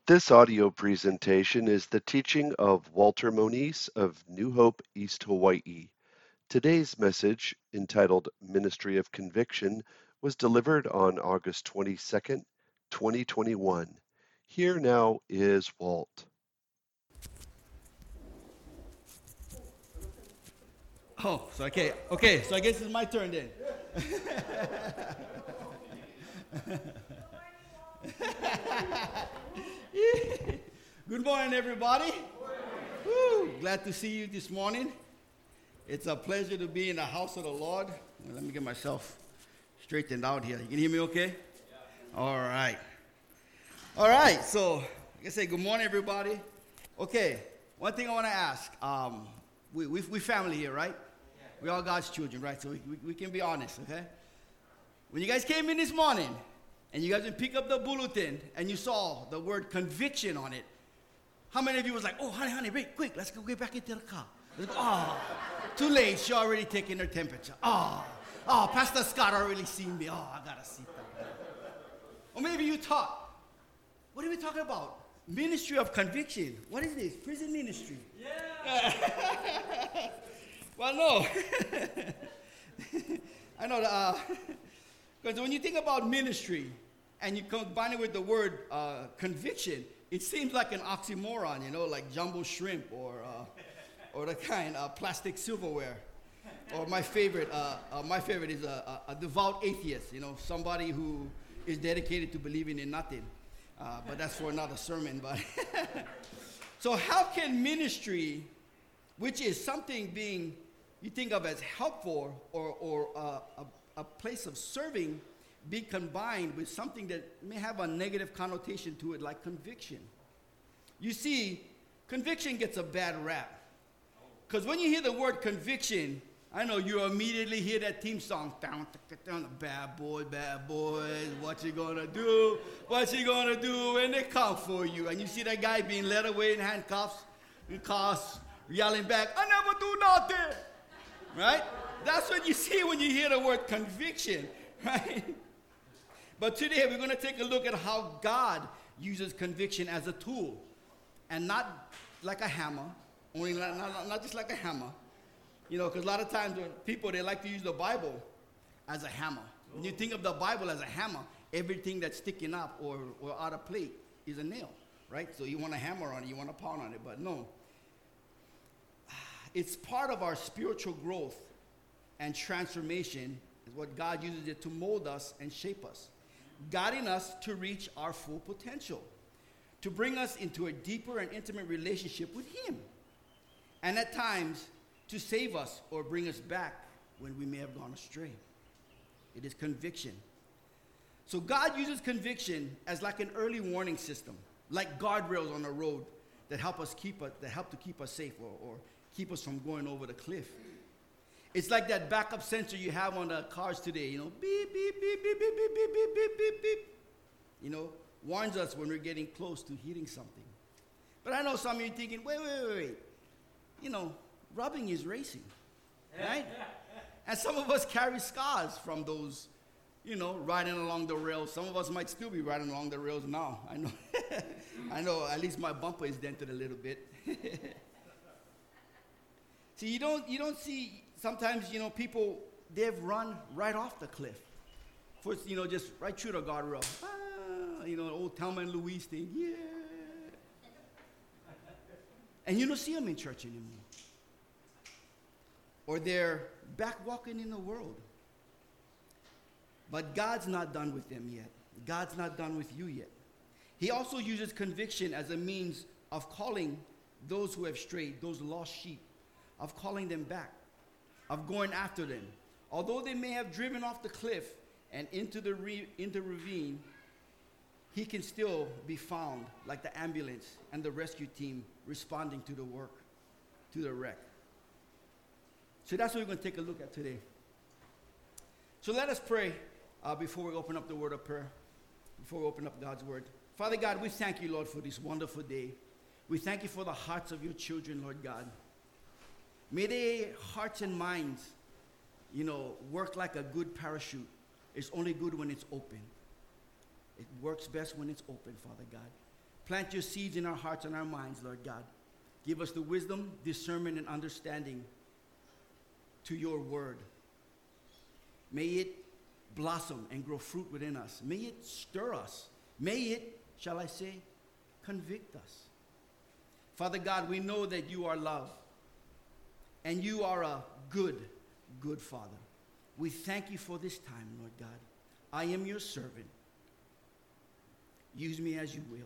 This audio presentation is the teaching of Walter Moniz of New Hope, East Hawaii. Today's message, entitled Ministry of Conviction, was delivered on August 22nd, 2021. Here now is Walt. Oh, so okay, so I guess it's my turn then. Good morning, everybody. Woo, glad to see you this morning. It's a pleasure to be in the house of the Lord. Well, let me get myself straightened out here. You can hear me okay? All right. All right, so I can say good morning, everybody. Okay, one thing I want to ask. We family here, right? We all God's children, right? So we can be honest, okay? When you guys came in this morning, and you guys would pick up the bulletin, and you saw the word conviction on it, how many of you was like, oh, honey, wait, quick, let's go get back into the car. Let's go. Oh, too late, she already taking her temperature. Oh, Pastor Scott already seen me. Oh, I gotta sit down. Or maybe you thought, what are we talking about? Ministry of conviction. What is this? Prison ministry. Yeah. Well, no. I know that, because when you think about ministry and you combine it with the word conviction, it seems like an oxymoron, like jumbo shrimp or the kind of plastic silverware. Or my favorite is a devout atheist, somebody who is dedicated to believing in nothing. But that's for another sermon. But so how can ministry, which is something being you think of as helpful or a place of serving, be combined with something that may have a negative connotation to it, like conviction? You see, conviction gets a bad rap. Because when you hear the word conviction, I know you immediately hear that theme song, down, bad boys, what you gonna do when they come for you? And you see that guy being led away in handcuffs, in cars, yelling back, I never do nothing, right? That's what you see when you hear the word conviction, right? But today we're gonna take a look at how God uses conviction as a tool, and not like a hammer, only not just like a hammer. Because a lot of times when people, they like to use the Bible as a hammer. When you think of the Bible as a hammer, everything that's sticking up or out of place is a nail, right? So you want to hammer on it, you want to pound on it, but no. It's part of our spiritual growth and transformation is what God uses it to mold us and shape us, guiding us to reach our full potential, to bring us into a deeper and intimate relationship with Him, and at times to save us or bring us back when we may have gone astray. It is conviction. So God uses conviction as like an early warning system, like guardrails on the road that help to keep us safe or keep us from going over the cliff. It's like that backup sensor you have on the cars today, beep, beep, beep, beep, beep, beep, beep, beep, beep, beep, warns us when we're getting close to hitting something. But I know some of you thinking, wait. Rubbing is racing, right? And some of us carry scars from those, riding along the rails. Some of us might still be riding along the rails now. I know. I know, at least my bumper is dented a little bit. See, you don't see, sometimes, people, they've run right off the cliff. First, just right through the guardrail. Old Thelma and Louise thing, yeah. And you don't see them in church anymore. Or they're back walking in the world. But God's not done with them yet. God's not done with you yet. He also uses conviction as a means of calling those who have strayed, those lost sheep, of calling them back, of going after them. Although they may have driven off the cliff and into the ravine, He can still be found like the ambulance and the rescue team responding to the wreck. So that's what we're going to take a look at today. So let us pray before we open up the word of prayer, before we open up God's word. Father God, we thank you, Lord, for this wonderful day. We thank you for the hearts of your children, Lord God. May their hearts and minds, work like a good parachute. It's only good when it's open. It works best when it's open, Father God. Plant your seeds in our hearts and our minds, Lord God. Give us the wisdom, discernment, and understanding to your word. May it blossom and grow fruit within us. May it stir us. May it, shall I say, convict us. Father God, we know that you are love. And you are a good, good Father. We thank you for this time, Lord God. I am your servant. Use me as you will.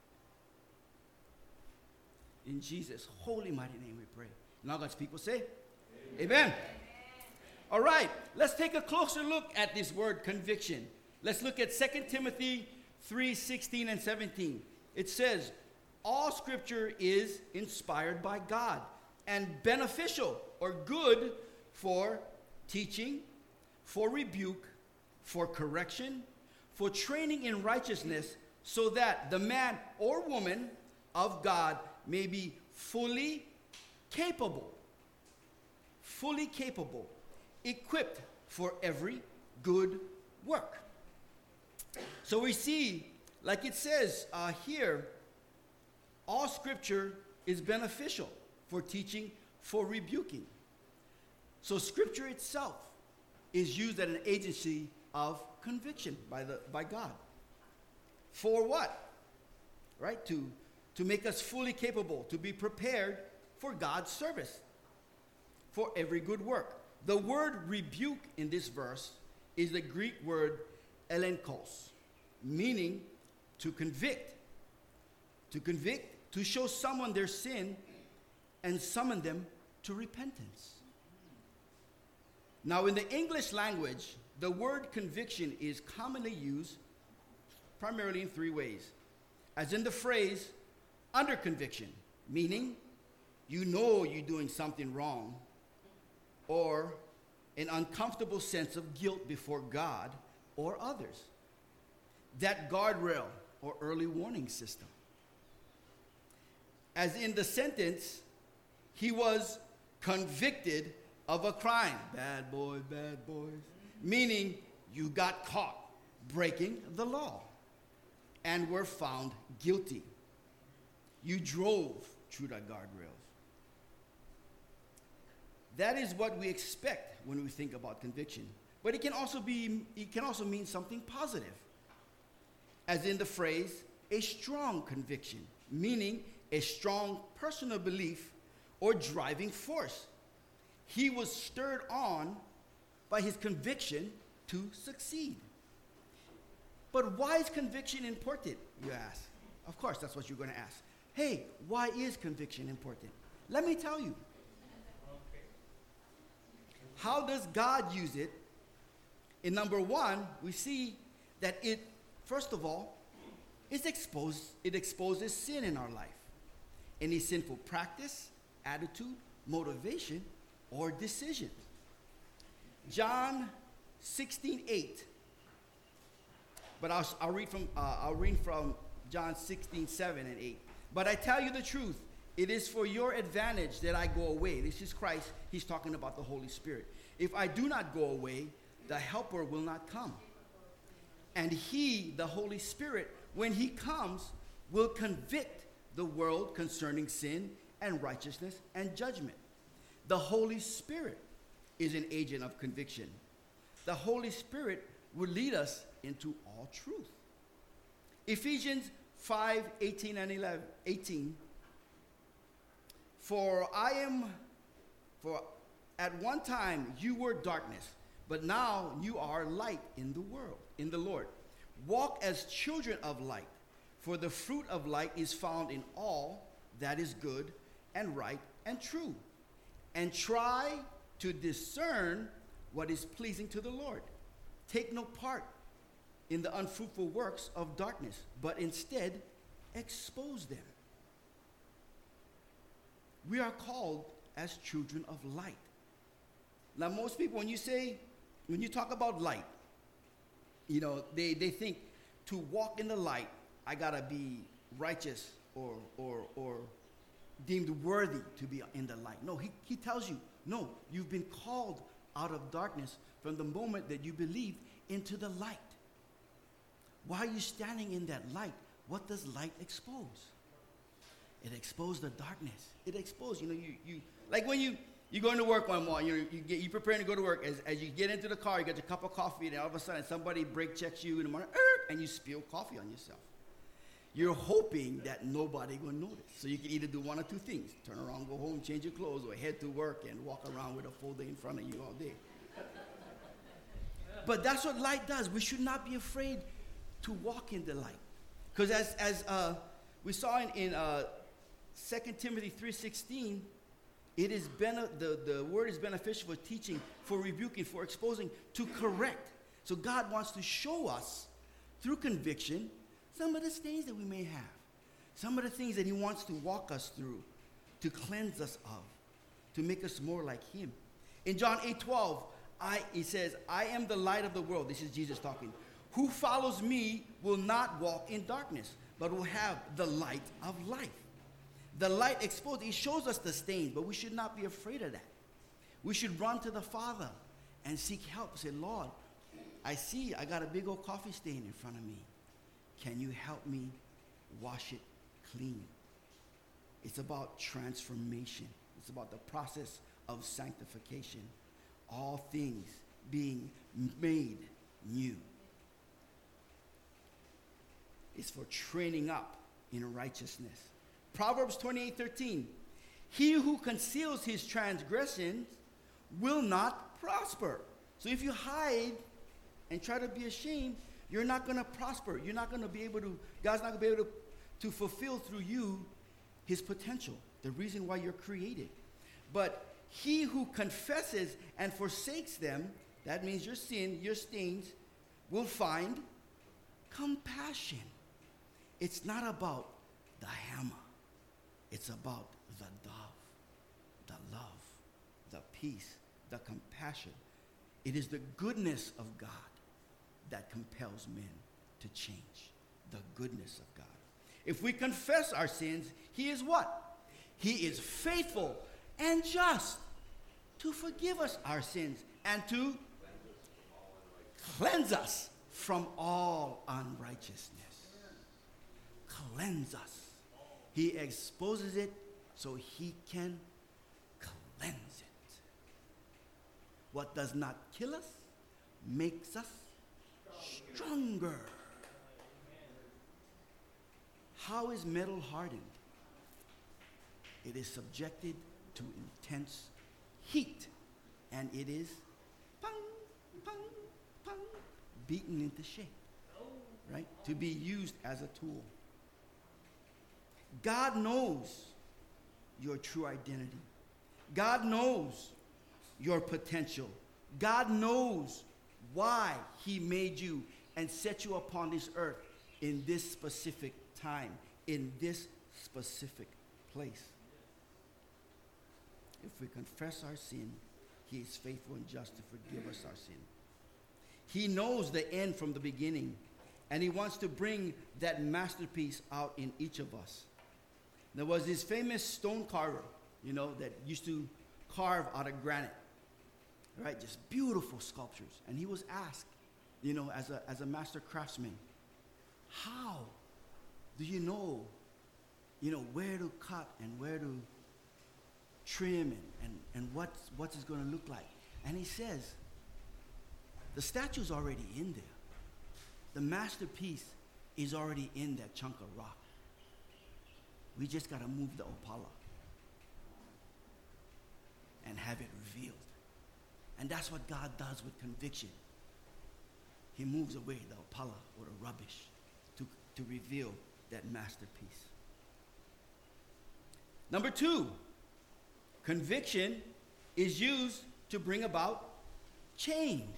In Jesus' holy, mighty name we pray. And all God's people say, Amen. All right, let's take a closer look at this word conviction. Let's look at 2 Timothy 3:16 and 17. It says, all scripture is inspired by God and beneficial or good for teaching, for rebuke, for correction, for training in righteousness, so that the man or woman of God may be fully capable, equipped for every good work. So we see, like it says here, all scripture is beneficial for teaching, for rebuking. So scripture itself is used as an agency of conviction by God. For what? Right? To make us fully capable, to be prepared for God's service, for every good work. The word rebuke in this verse is the Greek word elenkos, meaning to convict. To convict, to show someone their sin and summon them to repentance. Now, in the English language, the word conviction is commonly used primarily in three ways. As in the phrase, under conviction, meaning you know you're doing something wrong, or an uncomfortable sense of guilt before God or others. That guardrail or early warning system. As in the sentence, he was convicted of a crime. Bad boys, meaning you got caught breaking the law and were found guilty. You drove through the guardrails. That is what we expect when we think about conviction. But it can also mean something positive. As in the phrase, a strong conviction, meaning a strong personal belief or driving force. He was stirred on by his conviction to succeed. But why is conviction important, you ask? Of course, that's what you're going to ask. Hey, why is conviction important? Let me tell you. How does God use it? In number one, we see that it, first of all, it exposes sin in our life. Any sinful practice, attitude, motivation, or decision. John 16:8. But I'll read from John 16:7 and 8. But I tell you the truth, it is for your advantage that I go away. This is Christ. He's talking about the Holy Spirit. If I do not go away, the Helper will not come. And he, the Holy Spirit, when he comes, will convict the world concerning sin and righteousness and judgment. The Holy Spirit is an agent of conviction. The Holy Spirit will lead us into all truth. Ephesians 5:18 and 18. For at one time you were darkness, but now you are light in the world, in the Lord. Walk as children of light, for the fruit of light is found in all that is good and right and true. And try to discern what is pleasing to the Lord. Take no part in the unfruitful works of darkness, but instead expose them. We are called as children of light. Now, most people, when you talk about light, they think to walk in the light, I gotta be righteous or deemed worthy to be in the light. No, he tells you, no, you've been called out of darkness from the moment that you believed into the light. Why are you standing in that light? what does light expose? It exposed the darkness. It exposed, you like when you go into work one morning, you're preparing to go to work. As you get into the car, you get your cup of coffee, and all of a sudden somebody brake checks you in the morning, and you spill coffee on yourself. You're hoping that nobody will notice. So you can either do one or two things. Turn around, go home, change your clothes, or head to work and walk around with a folder in front of you all day. But that's what light does. We should not be afraid to walk in the light. Because as we saw in 2 Timothy 3:16, the word is beneficial for teaching, for rebuking, for exposing, to correct. So God wants to show us through conviction some of the stains that we may have, some of the things that he wants to walk us through, to cleanse us of, to make us more like him. In John 8:12, he says, I am the light of the world. This is Jesus talking. Who follows me will not walk in darkness, but will have the light of life. The light exposed, it shows us the stains, but we should not be afraid of that. We should run to the Father and seek help. Say, Lord, I see I got a big old coffee stain in front of me. Can you help me wash it clean? It's about transformation. It's about the process of sanctification. All things being made new. It's for training up in righteousness. Proverbs 28:13. He who conceals his transgressions will not prosper. So if you hide and try to be ashamed, you're not going to prosper. You're not going to be able to, God's not going to be able to fulfill through you his potential, the reason why you're created. But he who confesses and forsakes them, that means your sin, your stains, will find compassion. It's not about the hammer. It's about the dove, the love, the peace, the compassion. It is the goodness of God that compels men to change. The goodness of God. If we confess our sins, he is what? He is faithful and just to forgive us our sins and to cleanse us from all unrighteousness. Cleanse us. He exposes it so he can cleanse it. What does not kill us makes us stronger. How is metal hardened? It is subjected to intense heat, and it is pang, pang, pang, beaten into shape, right? To be used as a tool. God knows your true identity. God knows your potential. God knows why he made you and set you upon this earth in this specific time, in this specific place. If we confess our sin, he is faithful and just to forgive us our sin. He knows the end from the beginning, and he wants to bring that masterpiece out in each of us. There was this famous stone carver, that used to carve out of granite, right? Just beautiful sculptures. And he was asked, as a master craftsman, how do you know, where to cut and where to trim and what it's going to look like? And he says, the statue's already in there. The masterpiece is already in that chunk of rock. We just got to move the opala and have it revealed. And that's what God does with conviction. He moves away the opala or the rubbish to reveal that masterpiece. Number 2, conviction is used to bring about change.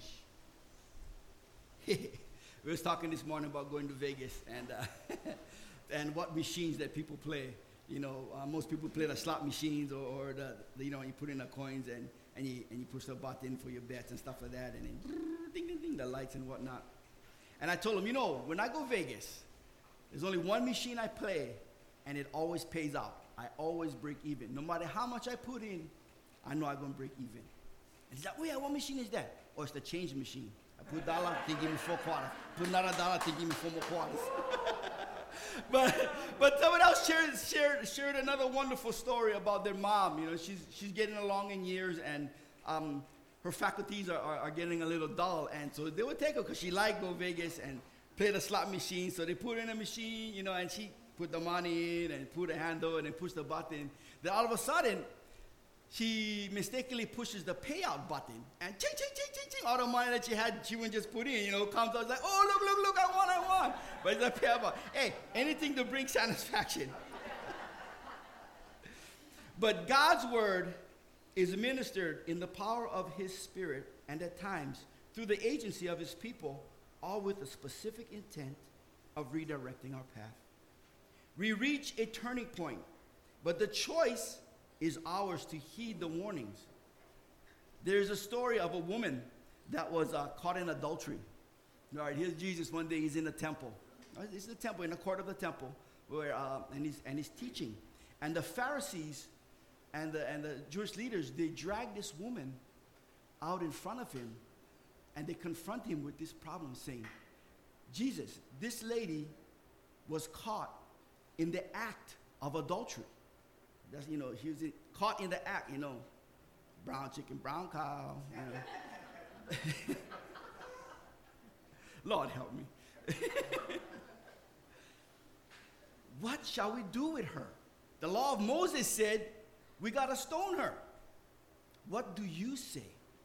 We were talking this morning about going to Vegas and what machines that people play. Most people play the slot machines or you put in the coins and you push the button for your bets and stuff like that, and then ding, ding, ding, the lights and whatnot. And I told him, when I go Vegas, there's only one machine I play, and it always pays out. I always break even. No matter how much I put in, I know I'm going to break even. And he's like, oh yeah, what machine is that? Oh, it's the change machine. I put $1, they give me 4 quarters. Put another $1, they give me 4 more quarters. but someone else shared another wonderful story about their mom. You know, she's getting along in years, and her faculties are getting a little dull, and so they would take her because she liked go Vegas and play the slot machine. So they put her in a machine, you know, and she put the money in and put a handle and then push the button. Then all of a sudden, she mistakenly pushes the payout button, and ching, ching, ching, ching, ching, all the money that she wouldn't just put in, you know, comes out like, oh, look, I won. But it's a payout button. Hey, anything to bring satisfaction. But God's word is ministered in the power of his Spirit, and at times through the agency of his people, all with a specific intent of redirecting our path. We reach a turning point, but the choice is ours to heed the warnings. There's a story of a woman that was caught in adultery. All right, here's Jesus one day. He's in the temple. He's in the temple, in the court of the temple, where and he's teaching. And the Pharisees and the Jewish leaders, they drag this woman out in front of him, and they confront him with this problem, saying, Jesus, this lady was caught in the act of adultery. That's, you know, he was caught in the act, you know, brown chicken, brown cow, you know. Lord help me. What shall we do with her? The law of Moses said we got to stone her. What do you say?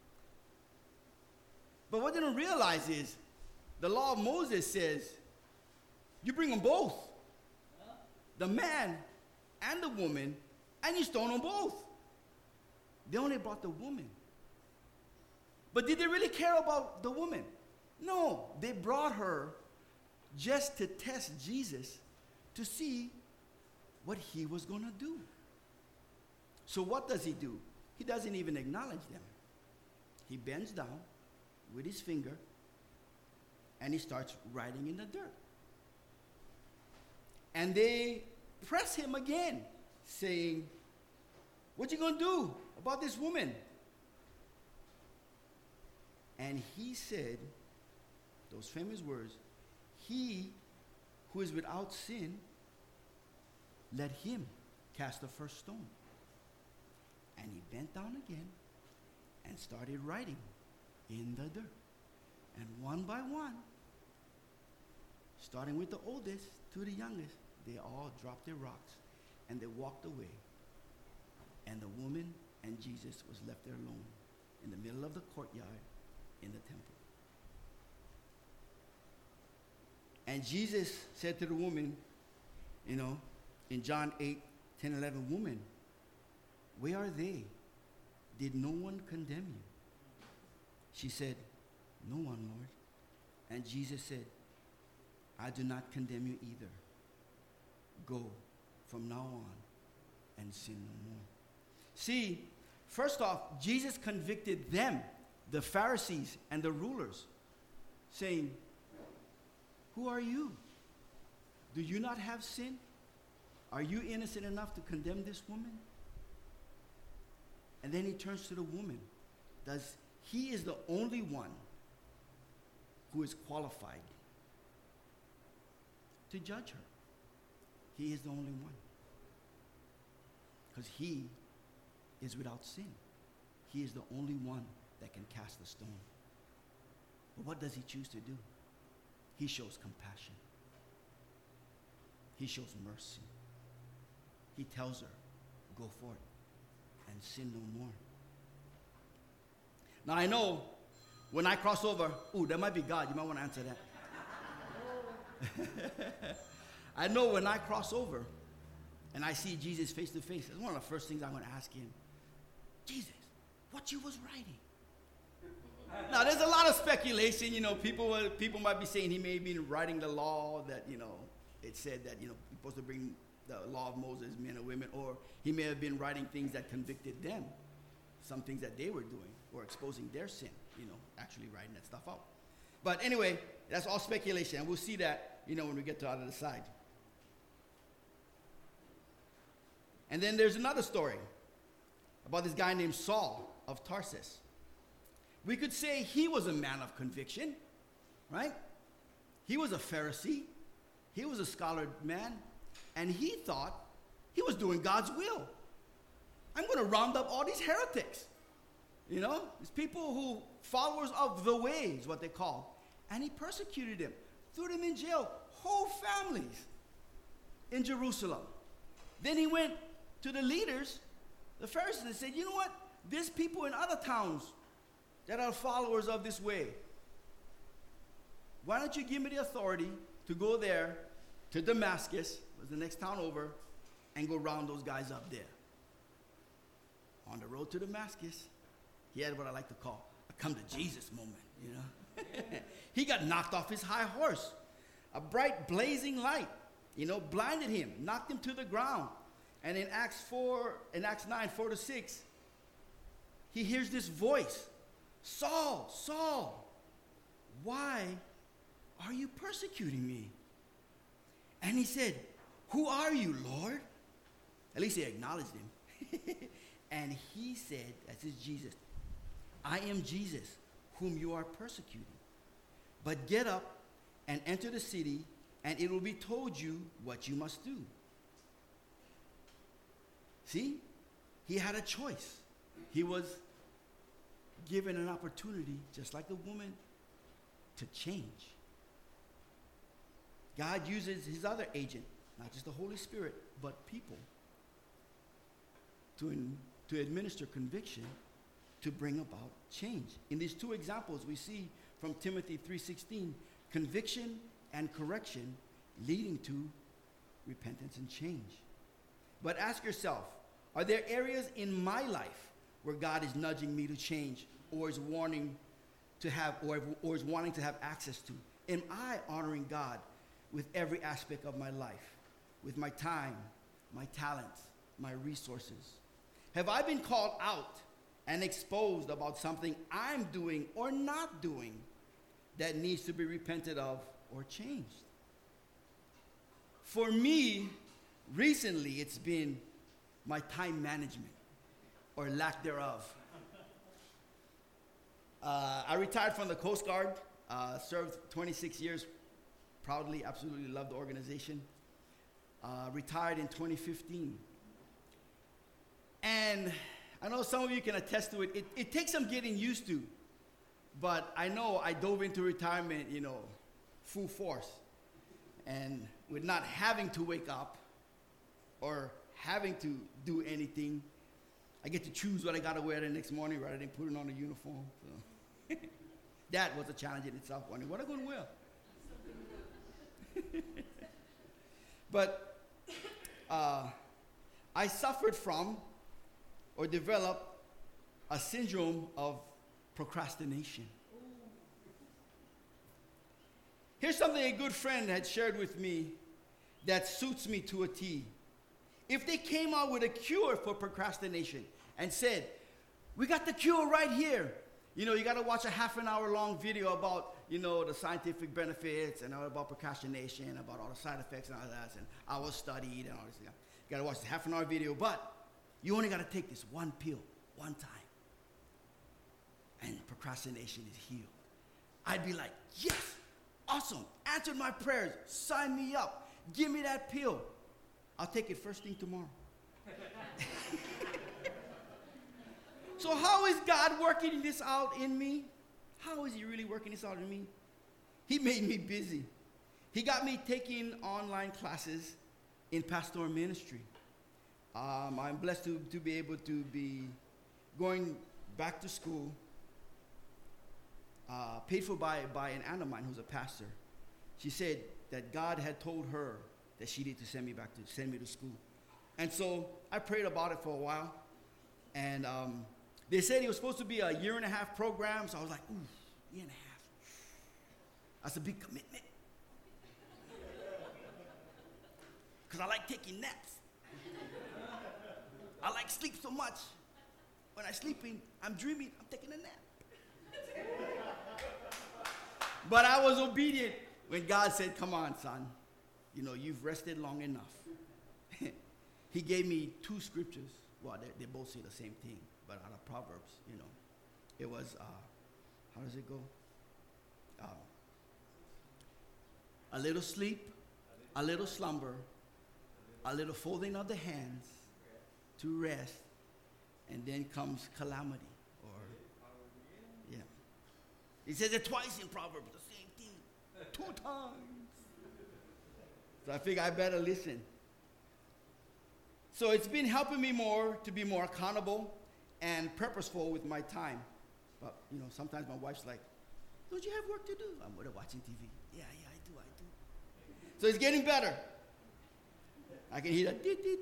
But what they don't realize is the law of Moses says you bring them both, the man and the woman, and you stone them both. They only brought the woman. But did they really care about the woman? No, they brought her just to test Jesus to see what he was going to do. So what does he do? He doesn't even acknowledge them. He bends down with his finger and he starts writing in the dirt. And they press him again, saying, what you going to do about this woman? And he said those famous words, he who is without sin, let him cast the first stone. And he bent down again and started writing in the dirt. And one by one, starting with the oldest to the youngest, they all dropped their rocks and they walked away. And the woman and Jesus was left there alone in the middle of the courtyard in the temple. And Jesus said to the woman, you know, in John 8, 10, 11, woman, where are they? Did no one condemn you? She said, no one, Lord. And Jesus said, I do not condemn you either. Go from now on and sin no more. See, first off, Jesus convicted them, the Pharisees and the rulers, saying, who are you? Do you not have sin? Are you innocent enough to condemn this woman? And then he turns to the woman. He is the only one who is qualified to judge her. He is the only one. Because he is without sin. He is the only one that can cast the stone. But what does he choose to do? He shows compassion. He shows mercy. He tells her, go forth and sin no more. Now I know when I cross over, that might be God. You might want to answer that. I know when I cross over and I see Jesus face to face, that's one of the first things I'm going to ask him. Jesus, what you was writing? Now, there's a lot of speculation. You know, people might be saying he may have been writing the law that, you know, it said that, you know, you're supposed to bring the law of Moses, men and women, or he may have been writing things that convicted them, some things that they were doing, or exposing their sin, you know, actually writing that stuff out. But anyway, that's all speculation, and we'll see that, you know, when we get to the other side. And then there's another story about this guy named Saul of Tarsus. We could say he was a man of conviction, right? He was a Pharisee. He was a scholar man, and he thought he was doing God's will. I'm going to round up all these heretics. You know, these people who, followers of the way is what they call. And he persecuted them, threw them in jail, whole families in Jerusalem. Then he went to the leaders, the Pharisees, and said, you know what? There's people in other towns that are followers of this way. Why don't you give me the authority to go there to Damascus, was the next town over, and go round those guys up there. On the road to Damascus, he had what I like to call a come to Jesus moment, you know. He got knocked off his high horse. A bright blazing light, you know, blinded him, knocked him to the ground. And in Acts 9, 4-6, he hears this voice, Saul, Saul, why are you persecuting me? And he said, who are you, Lord? At least he acknowledged him. And he said, that's Jesus, I am Jesus, whom you are persecuting. But get up and enter the city, and it will be told you what you must do. See, he had a choice. He was given an opportunity, just like the woman, to change. God uses his other agent, not just the Holy Spirit, but people, to administer conviction, to bring about change. In these two examples, we see from Timothy 3:16, conviction and correction leading to repentance and change. But ask yourself, are there areas in my life where God is nudging me to change, or is wanting to have, or is wanting to have access to? Am I honoring God with every aspect of my life, with my time, my talents, my resources? Have I been called out and exposed about something I'm doing or not doing that needs to be repented of or changed? For me, recently it's been my time management, or lack thereof. I retired from the Coast Guard, served 26 years, proudly, absolutely love the organization. Retired in 2015. And I know some of you can attest to it. It takes some getting used to, but I know I dove into retirement, you know, full force. And with not having to wake up or having to do anything, I get to choose what I got to wear the next morning rather than putting on a uniform. So that was a challenge in itself. Wondering, what am I going to wear? But I suffered from or developed a syndrome of procrastination. Here's something a good friend had shared with me that suits me to a T. If they came out with a cure for procrastination and said, we got the cure right here. You know, you got to watch a half an hour long video about, you know, the scientific benefits and all about procrastination, about all the side effects and all that, and I was studied and all this. You got to watch the half an hour video, but you only got to take this one pill, one time, and procrastination is healed. I'd be like, yes, awesome, answered my prayers, sign me up, give me that pill. I'll take it first thing tomorrow. So how is God working this out in me? How is he really working this out in me? He made me busy. He got me taking online classes in pastoral ministry. I'm blessed to be able to be going back to school, paid for by an aunt of mine who's a pastor. She said that God had told her that she needed to send me to school. And so I prayed about it for a while. And they said it was supposed to be a 1.5 year program. So I was like, ooh, 1.5 years. That's a big commitment. Because I like taking naps. I like sleep so much. When I'm sleeping, I'm dreaming, I'm taking a nap. But I was obedient when God said, come on, son. You know, you've rested long enough. He gave me 2 scriptures. Well, they both say the same thing, but out of Proverbs, you know. It was, how does it go? A little sleep a little slumber, a little folding of the hands to rest, and then comes calamity. Or, yeah. He says it twice in Proverbs, the same thing, 2 times. So I figure I better listen. So it's been helping me more to be more accountable and purposeful with my time. But, sometimes my wife's like, don't you have work to do? I'm watching TV. Yeah, I do. So it's getting better. I can hear that.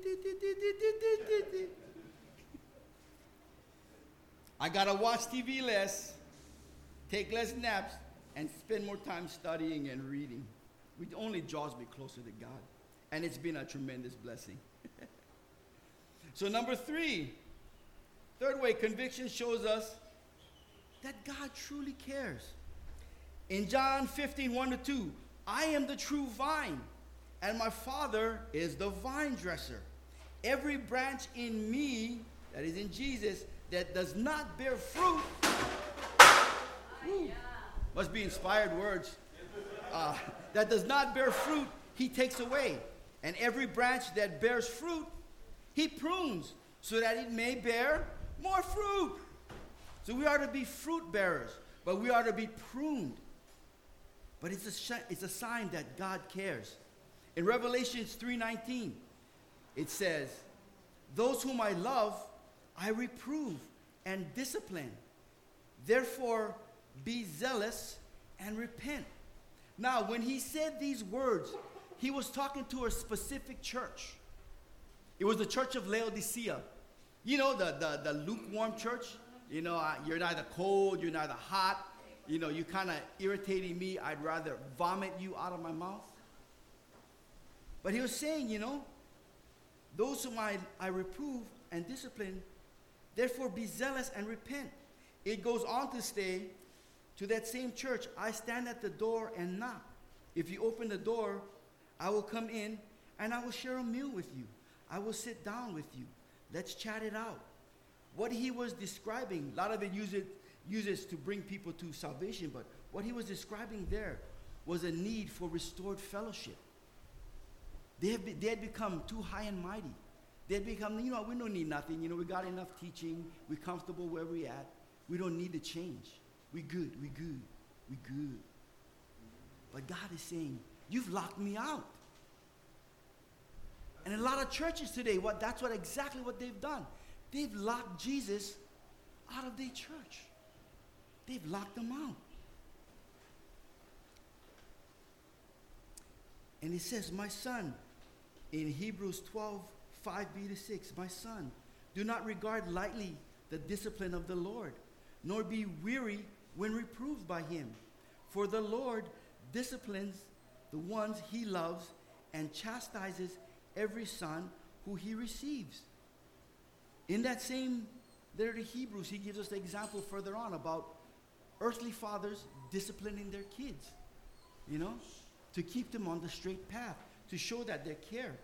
I got to watch TV less, take less naps, and spend more time studying and reading, which only draws me closer to God. And it's been a tremendous blessing. So number 3, third way, conviction shows us that God truly cares. In John 15:1-2, I am the true vine, and my Father is the vine dresser. Every branch in me, that is in Jesus, that does not bear fruit, must be inspired words, that does not bear fruit, he takes away. And every branch that bears fruit, he prunes, so that it may bear more fruit. So we are to be fruit bearers, but we are to be pruned. But it's a sign that God cares. In Revelation 3:19, it says, those whom I love, I reprove and discipline. Therefore, be zealous and repent. Now, when he said these words, he was talking to a specific church. It was the church of Laodicea. The lukewarm church. You're neither cold, you're neither hot. You kind of irritating me. I'd rather vomit you out of my mouth. But he was saying, those whom I reprove and discipline, therefore be zealous and repent. It goes on to say to that same church, I stand at the door and knock. If you open the door, I will come in and I will share a meal with you. I will sit down with you. Let's chat it out. What he was describing, a lot of it uses to bring people to salvation, but what he was describing there was a need for restored fellowship. They had become too high and mighty. They had become, we don't need nothing. We got enough teaching. We're comfortable where we're at. We don't need to change. We good. But God is saying, you've locked me out. And a lot of churches today, that's exactly what they've done. They've locked Jesus out of their church. They've locked him out. And it says, my son, in Hebrews 12:5b-6, my son, do not regard lightly the discipline of the Lord, nor be weary when reproved by him. For the Lord disciplines the ones he loves and chastises every son who he receives. In that same letter to Hebrews, he gives us the example further on about earthly fathers disciplining their kids, to keep them on the straight path, to show that they care.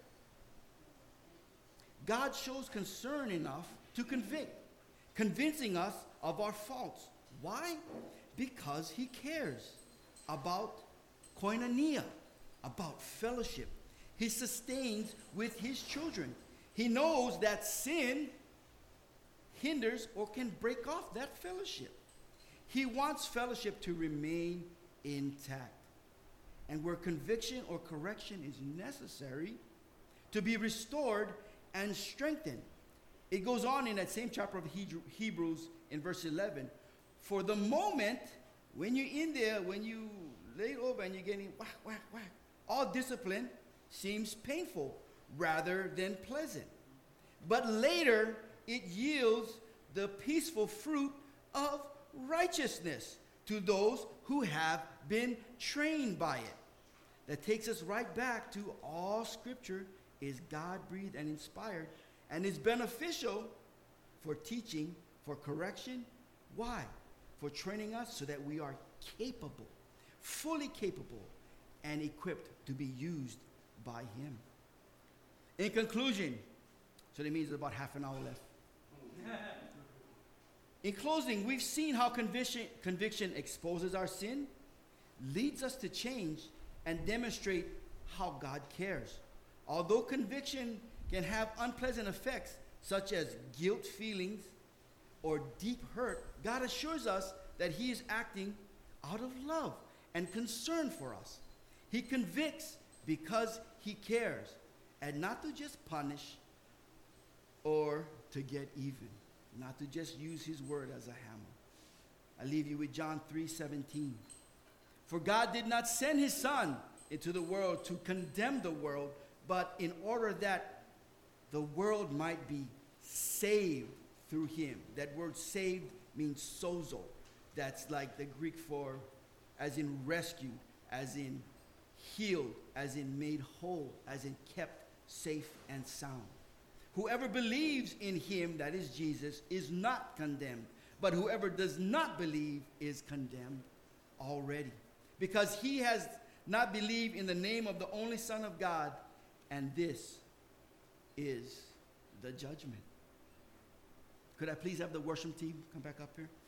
God shows concern enough to convict, convincing us of our faults. Why? Because he cares about koinonia, about fellowship. He sustains with his children. He knows that sin hinders or can break off that fellowship. He wants fellowship to remain intact. And where conviction or correction is necessary, to be restored and strengthened. It goes on in that same chapter of Hebrews in verse 11. For the moment, when you're in there, when you lay over and you're getting whack, whack, whack, all discipline seems painful rather than pleasant. But later, it yields the peaceful fruit of righteousness to those who have been trained by it. That takes us right back to all Scripture is God-breathed and inspired and is beneficial for teaching, for correction. Why? For training us so that we are capable, fully capable, and equipped to be used by him. In conclusion, so that means there's about half an hour left. In closing, we've seen how conviction exposes our sin, leads us to change, and demonstrate how God cares. Although conviction can have unpleasant effects, such as guilt feelings or deep hurt, God assures us that he is acting out of love and concern for us. He convicts because he cares, and not to just punish or to get even, not to just use his word as a hammer. I leave you with John 3:17. For God did not send his son into the world to condemn the world, but in order that the world might be saved through him. That word saved means sozo. That's like the Greek for, as in rescued, as in healed, as in made whole, as in kept safe and sound. Whoever believes in him, that is Jesus, is not condemned. But whoever does not believe is condemned already, because he has not believed in the name of the only Son of God, and this is the judgment. Could I please have the worship team come back up here?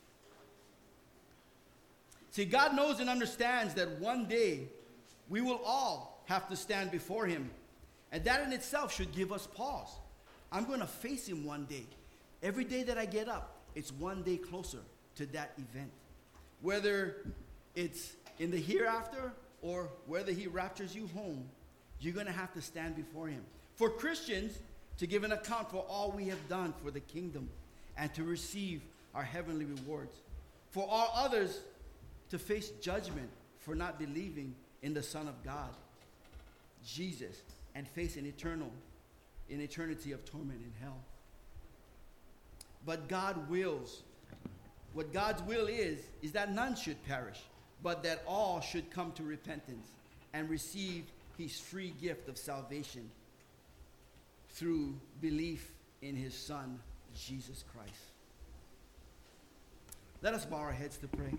See, God knows and understands that one day we will all have to stand before him. And that in itself should give us pause. I'm going to face him one day. Every day that I get up, it's one day closer to that event. Whether it's in the hereafter or whether he raptures you home, you're going to have to stand before him. For Christians, to give an account for all we have done for the kingdom and to receive our heavenly rewards. For all others, to face judgment for not believing in the Son of God, Jesus, and face an eternity of torment in hell. But God wills, what God's will is that none should perish, but that all should come to repentance and receive his free gift of salvation through belief in his Son, Jesus Christ. Let us bow our heads to pray.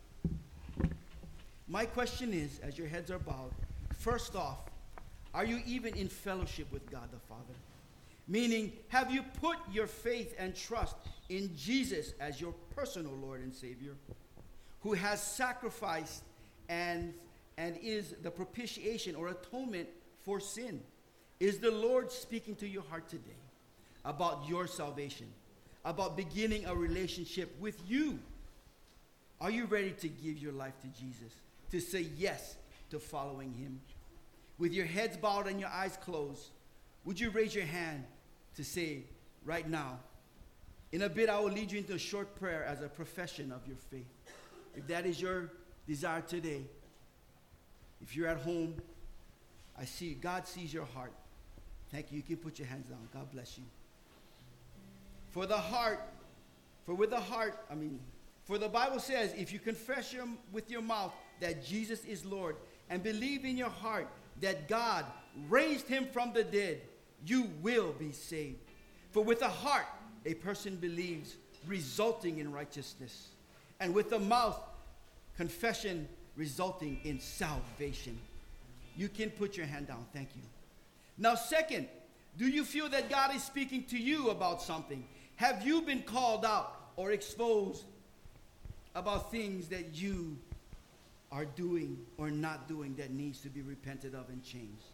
My question is, as your heads are bowed, first off, are you even in fellowship with God the Father? Meaning, have you put your faith and trust in Jesus as your personal Lord and Savior, who has sacrificed and is the propitiation or atonement for sin? Is the Lord speaking to your heart today about your salvation, about beginning a relationship with you? Are you ready to give your life to Jesus, to say yes to following him? With your heads bowed and your eyes closed, would you raise your hand to say right now? In a bit, I will lead you into a short prayer as a profession of your faith. If that is your desire today, if you're at home, I see God sees your heart. Thank you. You can put your hands down. God bless you. For the Bible says, if you confess with your mouth that Jesus is Lord and believe in your heart that God raised him from the dead, you will be saved. For with the heart a person believes, resulting in righteousness, and with the mouth confession resulting in salvation. You can put your hand down. Thank you. Now, second, do you feel that God is speaking to you about something? Have you been called out or exposed about things that you are doing or not doing that needs to be repented of and changed?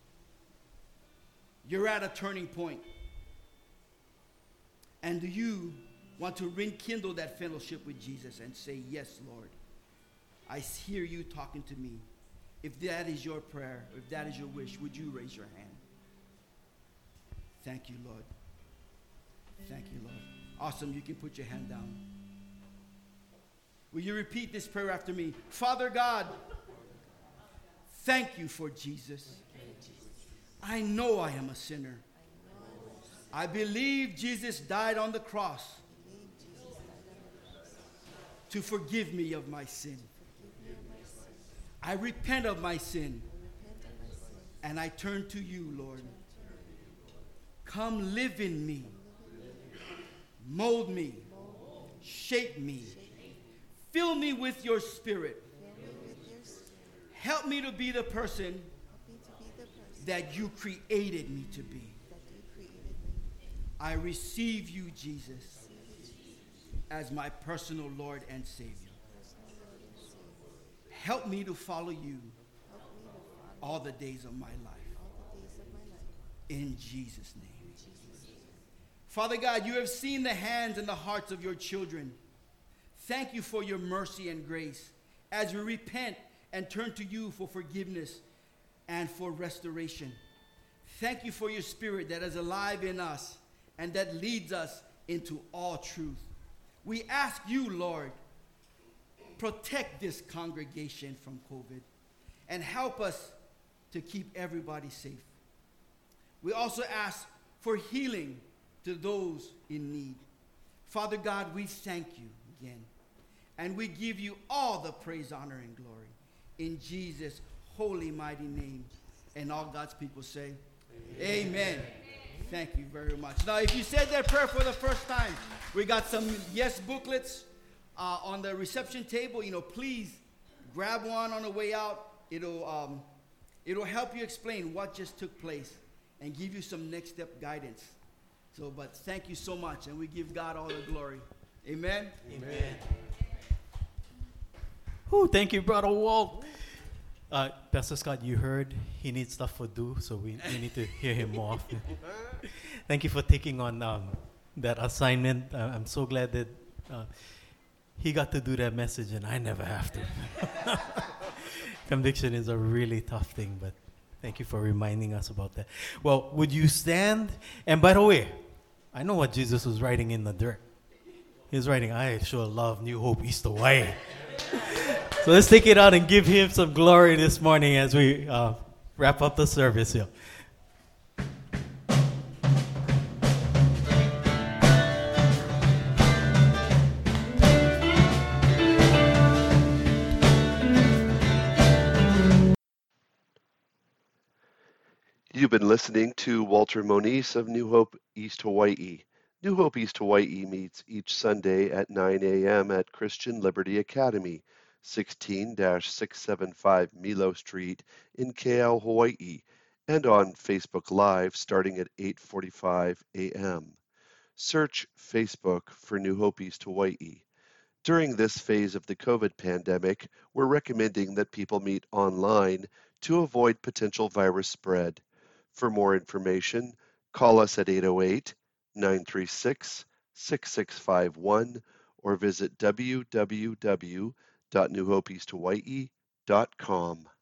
You're at a turning point. And do you want to rekindle that fellowship with Jesus and say, yes, Lord, I hear you talking to me. If that is your prayer, if that is your wish, would you raise your hand? Thank you, Lord. Thank you, Lord. Awesome. You can put your hand down. Will you repeat this prayer after me? Father God, thank you for Jesus. I know I am a sinner. I believe Jesus died on the cross to forgive me of my sin. I repent of my sin and I turn to you, Lord. Come live in me. Mold me. Shape me. Fill me with your spirit. Help me to be the person that you created me to be. I receive you, Jesus, as my personal Lord and Savior. Help me to follow you all the days of my life. In Jesus' name. Father God, you have seen the hands and the hearts of your children. Thank you for your mercy and grace as we repent and turn to you for forgiveness and for restoration. Thank you for your spirit that is alive in us and that leads us into all truth. We ask you, Lord, protect this congregation from COVID and help us to keep everybody safe. We also ask for healing to those in need. Father God, we thank you again. And we give you all the praise, honor, and glory. In Jesus' holy, mighty name. And all God's people say, Amen. Amen. Thank you very much. Now, if you said that prayer for the first time, we got some yes booklets on the reception table. Please grab one on the way out. It'll help you explain what just took place and give you some next step guidance. But thank you so much, and we give God all the glory. Amen? Amen. Oh, thank you, Brother Walt. Pastor Scott, you heard he needs stuff to do, so we need to hear him more often. Thank you for taking on that assignment. I'm so glad that he got to do that message, and I never have to. Conviction is a really tough thing, but thank you for reminding us about that. Well, would you stand? And by the way, I know what Jesus was writing in the dirt. He was writing, I sure love New Hope East Hawaii. So let's take it out and give him some glory this morning as we wrap up the service here. You've been listening to Walter Moniz of New Hope East Hawaii. New Hope East Hawaii meets each Sunday at 9 a.m. at Christian Liberty Academy, 16-675 Milo Street in Keau, Hawaii, and on Facebook Live starting at 8:45 a.m. Search Facebook for New Hope East Hawaii. During this phase of the COVID pandemic, we're recommending that people meet online to avoid potential virus spread. For more information, call us at 808-936-6651 or visit www.newhopeeasthawaii.com.